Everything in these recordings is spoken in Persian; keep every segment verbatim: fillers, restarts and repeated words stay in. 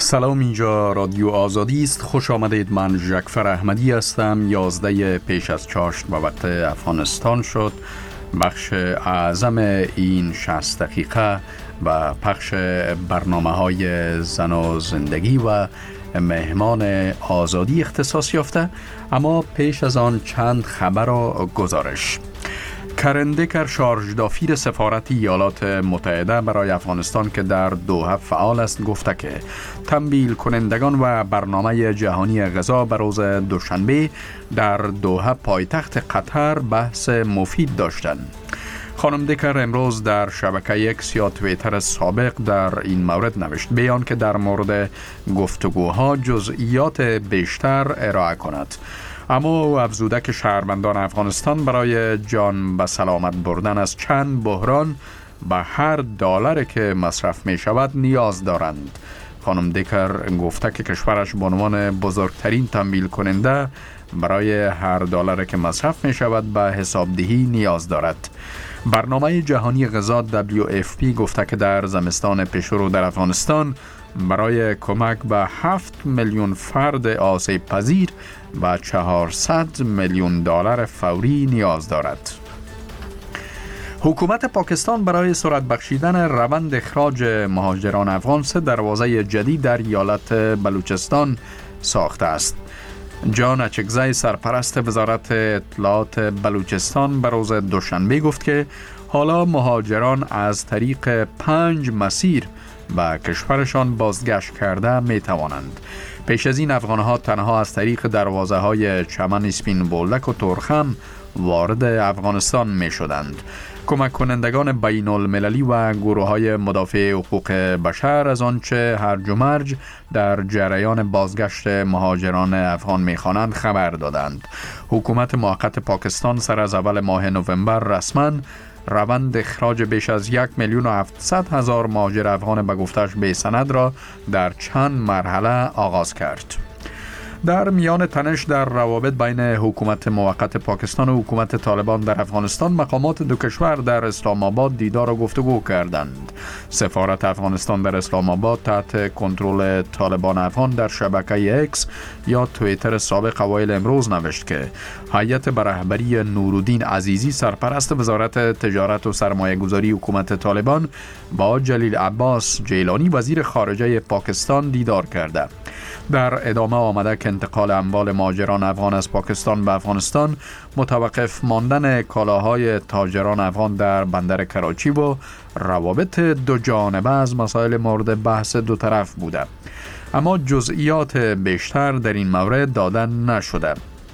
سلام، اینجا رادیو آزادی است. خوش آمدید. من جعفر احمدی هستم. یازده پیش از چاشت به وقت افغانستان شد. بخش اعظم این شصت دقیقه و پخش برنامه های زن و زندگی و مهمان آزادی اختصاص یافته. اما پیش از آن چند خبر و گزارش. کرن دکر شارژدافیر سفارت ایالات متحده برای افغانستان که در دوحه فعال است گفته که تمویل کنندگان و برنامه جهانی غذا به روز دوشنبه در دوحه پایتخت قطر بحث مفید داشتند. خانم دکر امروز در شبکه اکس یا توییتر سابق در این مورد نوشت بیان که در مورد گفتگوها جزئیات بیشتر ارائه کند. اما افزوده که شهروندان افغانستان برای جان به سلامت بردن از چند بحران به هر دلاری که مصرف می شود نیاز دارند. خانم دکر گفته که کشورش به عنوان بزرگترین تمویل کننده برای هر دلاری که مصرف می شود به حسابدهی نیاز دارد. برنامه جهانی غذا دبلیو اف پی گفته که در زمستان پیشرو در افغانستان برای کمک به هفت میلیون فرد آسیب پذیر و چهارصد میلیون دلار فوری نیاز دارد. حکومت پاکستان برای سرعت بخشیدن روند اخراج مهاجران افغان سه دروازه جدید در ایالت بلوچستان ساخته است. جان اچکزی سرپرست وزارت اطلاعات بلوچستان به روز دوشنبه گفت که حالا مهاجران از طریق پنج مسیر به کشورشان بازگشت کرده می توانند. پیش از این افغانها تنها از طریق دروازه های چمن اسپین بولدک و تورخم وارد افغانستان می شدند. کمک کنندگان بین المللی و گروه های مدافع حقوق بشر از آنچه هرج و مرج در جریان بازگشت مهاجران افغان می خوانند خبر دادند. حکومت موقت پاکستان سر از اول ماه نوامبر رسما روند اخراج بیش از یک میلیون و هفتصد هزار مهاجر افغان به گفتش بی سند را در چند مرحله آغاز کرد. در میان تنش در روابط بین حکومت موقت پاکستان و حکومت طالبان در افغانستان، مقامات دو کشور در اسلام آباد دیدار و گفتگو کردند. سفارت افغانستان در اسلام آباد تحت کنترل طالبان افغان در شبکه اکس یا توییتر سابق اوایل امروز نوشت که هیئت به رهبری نورالدین عزیزی سرپرست وزارت تجارت و سرمایه گذاری حکومت طالبان با جلیل عباس جیلانی وزیر خارجه پاکستان دیدار کرده. در ادامه آمده که انتقال اموال مهاجران افغان از پاکستان به افغانستان، متوقف ماندن کالاهای تاجران افغان در بندر کراچی و روابط دو جانبه از مسائل مورد بحث دو طرف بوده. اما جزئیات بیشتر در این مورد داده نشده.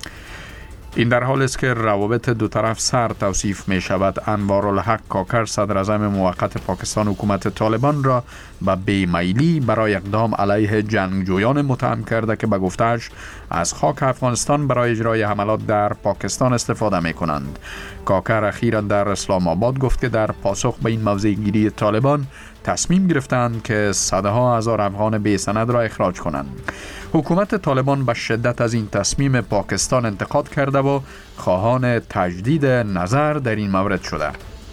این در حال است که روابط دو طرف سر توصیف می شود. انوارالحق کاکر صدر اعظم موقت پاکستان حکومت طالبان را به بیمیلی برای اقدام علیه جنگجویان متهم کرده که به گفتش از خاک افغانستان برای اجرای حملات در پاکستان استفاده می کنند. کاکر اخیراً در اسلام آباد گفت که در پاسخ به این موضع گیری طالبان تصمیم گرفتند که صدها هزار افغان بی سند را اخراج کنند. حکومت طالبان به شدت از این تصمیم پاکستان انتقاد کرده و خواهان تجدید نظر در این مورد شده.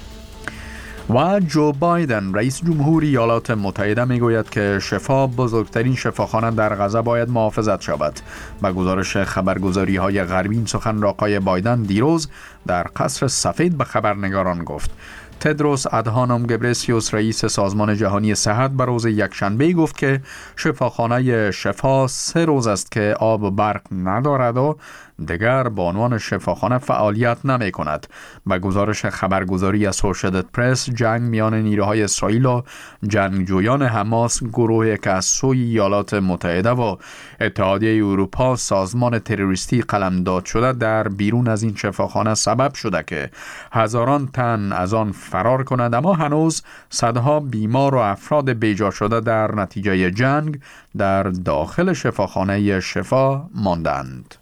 و جو بایدن رئیس جمهوری ایالات متحده میگوید که شفا بزرگترین شفاخانه در غزه باید محافظت شود. به گزارش خبرگزاری های غربی این سخن را آقای بایدن دیروز در قصر سفید به خبرنگاران گفت. تدروس ادهانوم گبرسیوس رئیس سازمان جهانی صحت به روز یکشنبه گفت که شفاخانه شفا سه روز است که آب و برق ندارد و دیگر به عنوان شفاخانه فعالیت نمی کند. به گزارش خبرگزاری اسوشییتد پرس، جنگ میان نیروهای اسرائیل و جنگجویان حماس، گروهی که از سوی ایالات متحده و اتحادیه اروپا سازمان تروریستی قلمداد شده در بیرون از این شفاخانه سبب شده که هزاران تن از آن فرار کنند، اما هنوز صدها بیمار و افراد بیجا شده در نتیجه جنگ در داخل شفاخانه شفا ماندند.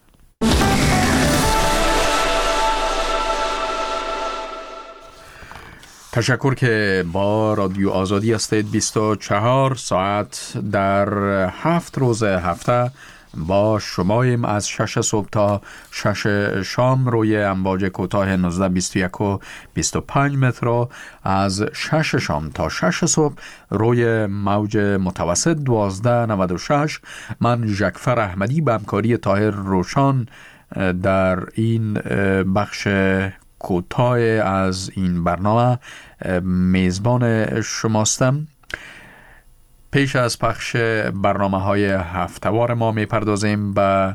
تشکر که با رادیو آزادی هستید. بیست و چهار ساعت در هفت روز هفته با شماییم از شش صبح تا شش شام روی امواج کوتاه نوزده بیست و یک و بیست و پنج متر و از شش شام تا شش صبح روی موج متوسط دوازده نود و شش. من ژکفر احمدی به همکاری طاهر روشان در این بخش کوتاه از این برنامه میزبان شماستم. پیش از پخش برنامه های هفته‌وار ما می پردازیم به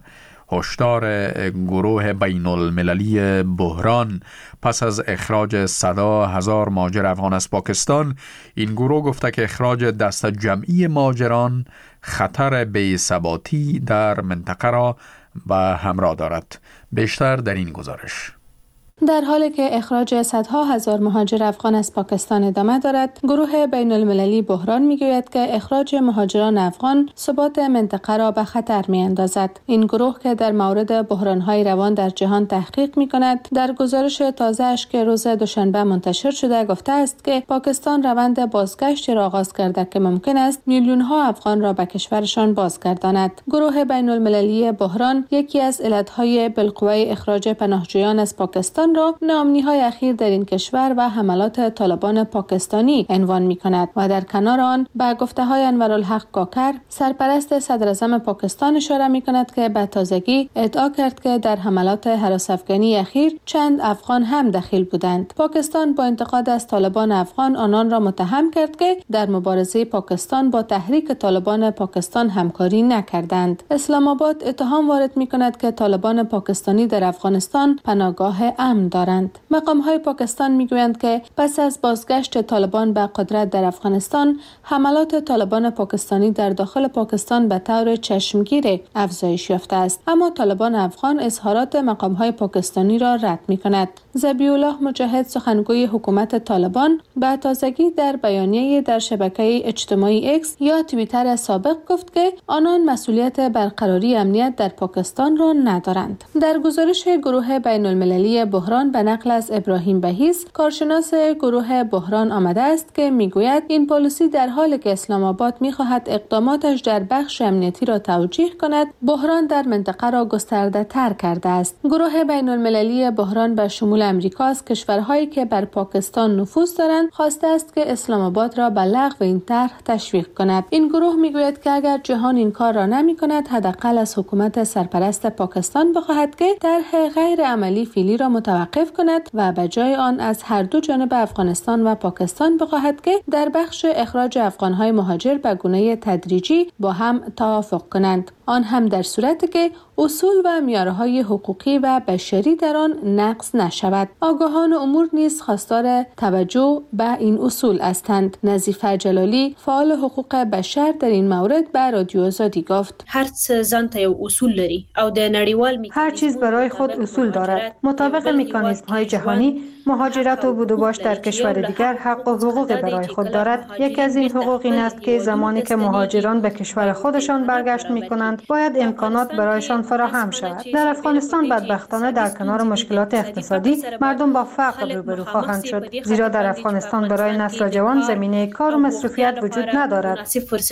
هشدار گروه بین المللی بحران پس از اخراج صدا هزار مهاجر افغان از پاکستان. این گروه گفته که اخراج دست جمعی مهاجران خطر بی‌ثباتی در منطقه را به همراه دارد. بیشتر در این گزارش. در حالی که اخراج صدها هزار مهاجر افغان از پاکستان ادامه دارد، گروه بین المللی بحران میگوید که اخراج مهاجران افغان ثبات منطقه را به خطر می اندازد. این گروه که در مورد بحران‌های روان در جهان تحقیق می کند، در گزارش تازه‌اش که روز دوشنبه منتشر شده گفته است که پاکستان روند بازگشتی را آغاز کرده که ممکن است میلیون‌ها افغان را به کشورشان بازگرداند. گروه بین المللی بحران یکی از علتهای بالقوه اخراج پناهجویان از پاکستان را ناامنی‌های اخیر در این کشور و حملات طالبان پاکستانی عنوان می‌کند و در کنار آن به گفته‌های انورالحق کاکر، سرپرست صدراعظم پاکستان، اشاره می‌کند که به تازگی ادعا کرد که در حملات هراس‌افکنی اخیر چند افغان هم دخیل بودند. پاکستان با انتقاد از طالبان افغان آنان را متهم کرد که در مبارزه پاکستان با تحریک طالبان پاکستان همکاری نکردند. اسلام آباد اتهام وارد می‌کند که طالبان پاکستانی در افغانستان پناهگاه امن دارند. مقام‌های پاکستان میگویند که پس از بازگشت طالبان به قدرت در افغانستان، حملات طالبان پاکستانی در داخل پاکستان به طور چشمگیر افزایش یافته است، اما طالبان افغان اظهارات مقام‌های پاکستانی را رد می‌کند. ذبیح الله مجاهد، سخنگوی حکومت طالبان، به تازگی در بیانیه در شبکه اجتماعی اکس یا توییتر سابق گفت که آنان مسئولیت برقراری امنیت در پاکستان را ندارند. در گزارش گروه بین المللی بحران به نقل از ابراهیم بهیس، کارشناس گروه بحران، آمده است که میگوید این پالیسی در حالی که اسلام آباد میخواهد اقداماتش در بخش امنیتی را توجیه کند، بحران در منطقه را گسترده تر کرده است. گروه بین المللی بحران به شمول امریکا از کشورهایی که بر پاکستان نفوذ دارند خواسته است که اسلام آباد را به لغو این طرح تشویق کند. این گروه میگوید که اگر جهان این کار را نمی کند، حداقل از حکومت سرپرست پاکستان بخواهد که طرح غیر عملی فعلی را متوقف کند و به جای آن از هر دو جانب افغانستان و پاکستان بخواهد که در بخش اخراج افغانهای مهاجر به گونه تدریجی با هم توافق کنند، آن هم در صورتی که اصول و معیارهای حقوقی و بشری در آن نقض نشود. آگاهان امور نیز خواستار توجه به این اصول هستند. نظیفه جلالی، فعال حقوق بشر، در این مورد به رادیو آزادی گفت: هر څه ځانته یو اصول لري او د نړیوال هر چیز برای خود اصول دارد. مطابق مکانیزم‌های جهانی، مهاجرت و بود و باش در کشور دیگر حق و حقوق برای خود دارد. یکی از این حقوق این است که زمانی که مهاجران به کشور خودشان برگشت می‌کنند، باید امکانات برایشان فراهم شود. در افغانستان بدبختانه در کنار مشکلات اقتصادی، مردم با فقر روبرو خواهند شد، زیرا در افغانستان برای نسل جوان زمینه کار و مصروفیت وجود ندارد.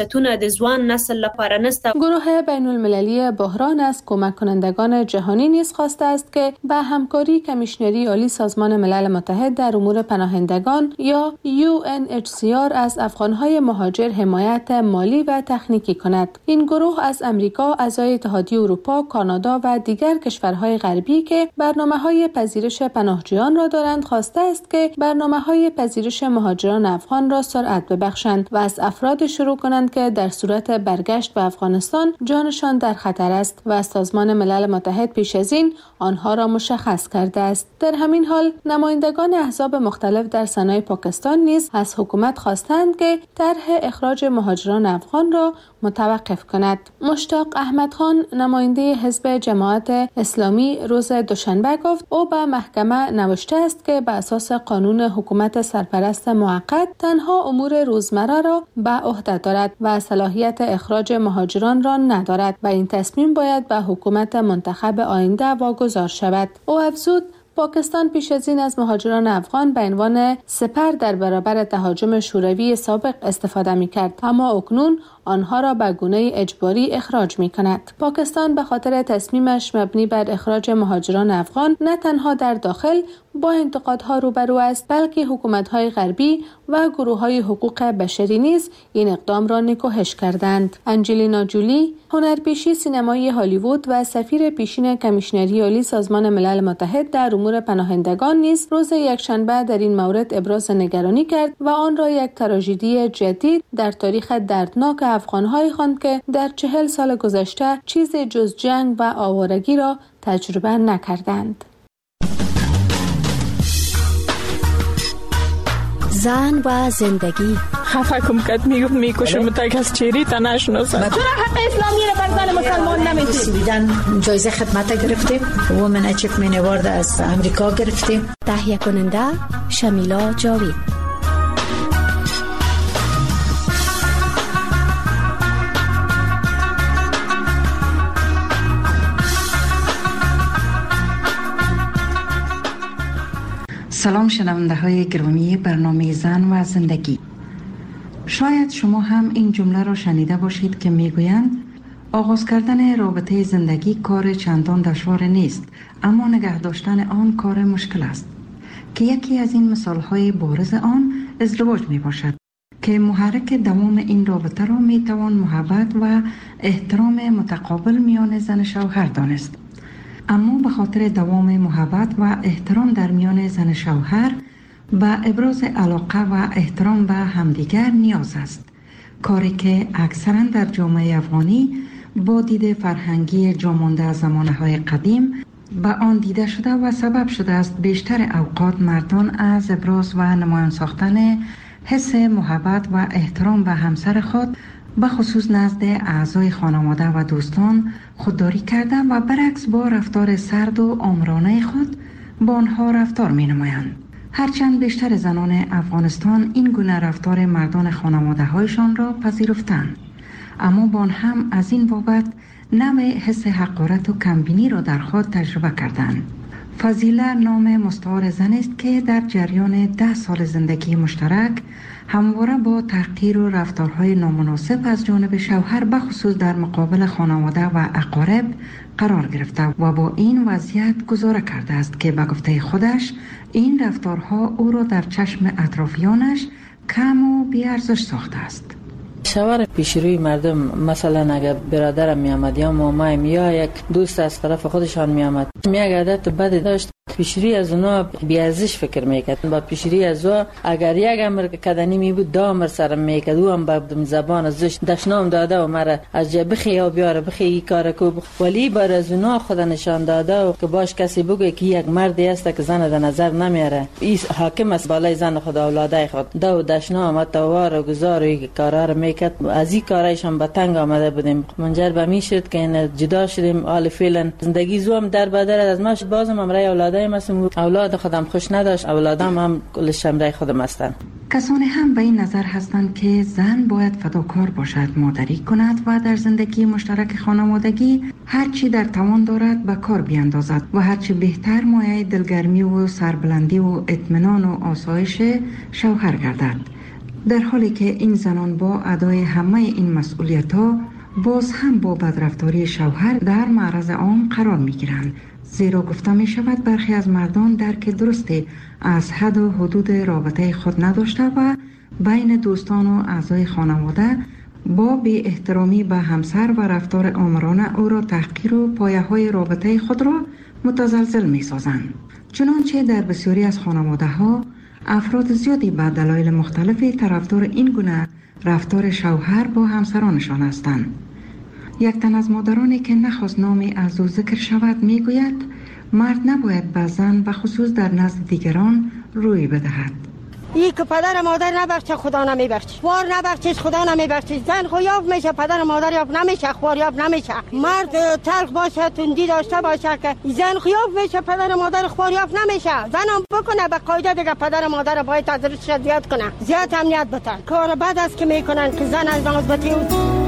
گروه بین المللی بحران از کمک کنندگان جهانی نیز خواسته است که به همکاری کمیشنری عالی سازمان ملل متحد در امور پناهندگان یا یو ان اچ سی آر از افغانهای مهاجر حمایت مالی و تکنیکی کند. این گروه از امریکا، اعضای اتحادیه اروپا، کانادا و دیگر کشورهای غربی که برنامه‌های پذیرش پناهجویان را دارند خواسته است که برنامه‌های پذیرش مهاجران افغان را سرعت ببخشند و از افراد شروع کنند که در صورت برگشت به افغانستان جانشان در خطر است و سازمان ملل متحد پیش از این آنها را مشخص کرده است. در همین حال نمایندگان احزاب مختلف در سنای پاکستان نیز از حکومت خواستند که طرح اخراج مهاجران افغان را متوقف کند. مشتاق احمد خان، نماینده حزب جماعت اسلامی، روز دوشنبه گفت او به محکمه نوشته است که به اساس قانون حکومت سرپرست موقت تنها امور روزمره را به عهده دارد و صلاحیت اخراج مهاجران را ندارد و این تصمیم باید به حکومت منتخب آینده واگذار شود. او افزود پاکستان پیش از این از مهاجران افغان به عنوان سپر در برابر تهاجم شوروی سابق استفاده می‌کرد، اما اکنون آنها را به گونه اجباری اخراج می‌کند. پاکستان به خاطر تصمیمش مبنی بر اخراج مهاجران افغان نه تنها در داخل با انتقادها روبرو است، بلکه حکومت‌های غربی و گروه‌های حقوق بشری نیز این اقدام را نکوهش کردند. انجلینا جولی، هنرپیشه سینمایی هالیوود و سفیر پیشین کمیشنری عالی سازمان ملل متحد در امور پناهندگان نیز روز یکشنبه در این مورد ابراز نگرانی کرد و آن را یک تراژدی جدید در تاریخ دردناک افغان‌های خواند که در چهل سال گذشته چیزی جز جنگ و آوارگی را تجربه نکردند. زن و زندگی. خفه کم کت میگفت میکشم تا کس چیری تا نشناسم. چرا حق اسلامی را بر زن مسلمان نمیدید؟ سویدن جایزه خدمت گرفتیم. وومن اچیومنت اوارد از امریکا گرفتیم. تهیه کننده شمیلا جاوید. سلام شنونده های گرامی برنامه زن و زندگی. شاید شما هم این جمله را شنیده باشید که میگویند آغاز کردن رابطه زندگی کار چندان دشوار نیست، اما نگه داشتن آن کار مشکل است، که یکی از این مثال های بارز آن ازدواج می باشد که محرک دوام این رابطه را می توان محبت و احترام متقابل میان زن شوهر دانست. اما به خاطر دوام محبت و احترام در میان زن شوهر به ابراز علاقه و احترام به همدیگر نیاز است، کاری که اکثرا در جامعه افغانی با دید فرهنگی جامانده از زمانه‌های قدیم به آن دیده شده و سبب شده است بیشتر اوقات مردان از ابراز و نمایان ساختن حس محبت و احترام به همسر خود به خصوص نزد اعضای خانواده و دوستان خودداری کرده و برعکس با رفتار سرد و آمرانه خود با آنها رفتار می نمایند. هرچند بیشتر زنان افغانستان این گونه رفتار مردان خانواده هایشان را پذیرفتند، اما با آن هم از این بابت نوع حس حقارت و کمبینی را در خود تجربه کردند. فضیله نام مستعار زن است که در جریان ده سال زندگی مشترک همواره با تحقیر و رفتارهای نامناسب از جانب شوهر به خصوص در مقابل خانواده و اقارب قرار گرفته و با این وضعیت گزاره کرده است که به گفته خودش این رفتارها او را در چشم اطرافیانش کم و بی‌ارزش ساخته است. شوهر پیش روی مردم، مثلا اگر برادرم می آمد یا مامایم یا یک دوست از طرف خودشان می آمد، می یک عادت بدی داشت، پیش روی از اونا بی‌ارزش فکر میکرد. با پیش روی از او اگر یک امر کدنی می بود دو امر سرم میکرد، او هم با زبان ازش دشنام داده و مرا از جا بخی یا بیاره بخی این کار کو، ولی بر از اونا خود نشان داده و که باش کسی بگه که یک مردی است که زن در نظر نمیاره، این حاکم است بالای زن خود اولادای خود، دو دشنام توار و گزار و کارا رو میکرد. از این کارایش هم به تنگ آمده بودیم، منجر به می شد که این جدا شدیم. حال فعلا زندگی زوم در بدر از ماش بازم امرای اولادای مسم اولاد خودم خوش نداشت، اولادم هم کلش امرای خودم هستند. کسانی هم به این نظر هستند که زن باید فداکار باشد، مادری کند و در زندگی مشترک خانوادگی هرچی در توان دارد به کار بیاندازد و هرچی بهتر مایه دلگرمی و سربلندی و اطمینان و آسایش شوهر گردد، در حالی که این زنان با ادای همه این مسئولیت‌ها باز هم با بدرفتاری شوهر در معرض آن قرار می‌گیرند، زیرا گفته می‌شود برخی از مردان درک درستی از حد و حدود رابطه خود نداشته و بین دوستان و اعضای خانواده با بی احترامی به همسر و رفتار آمرانه او را تحقیر و پایه‌های رابطه خود را متزلزل می‌سازند. چنانچه در بسیاری از خانواده‌ها افراد زیادی به دلایل مختلفی طرفدار این گونه رفتار شوهر با همسرانشان هستند. یک تن از مادرانی که نخواست نامی از او ذکر شود میگوید مرد نباید به زن و خصوص در نزد دیگران روی بدهد. ای که پدر مادر نبخشه خدا نمیبخشه، خوار نبخشه خدا نمیبخشه. زن خو یاف میشه، پدر مادر یاف نمیشه، خوار یاف نمیشه. مرد تلخ باشه، تندی داشته باشه که زن خو یاف میشه، پدر مادر خوار یاف نمیشه. زن هم بکنه به قاعده دیگه پدر مادر باید ازش زیاد کنه، زیاد امنیت بده. کار بد است که میکنن که زن از نازبتی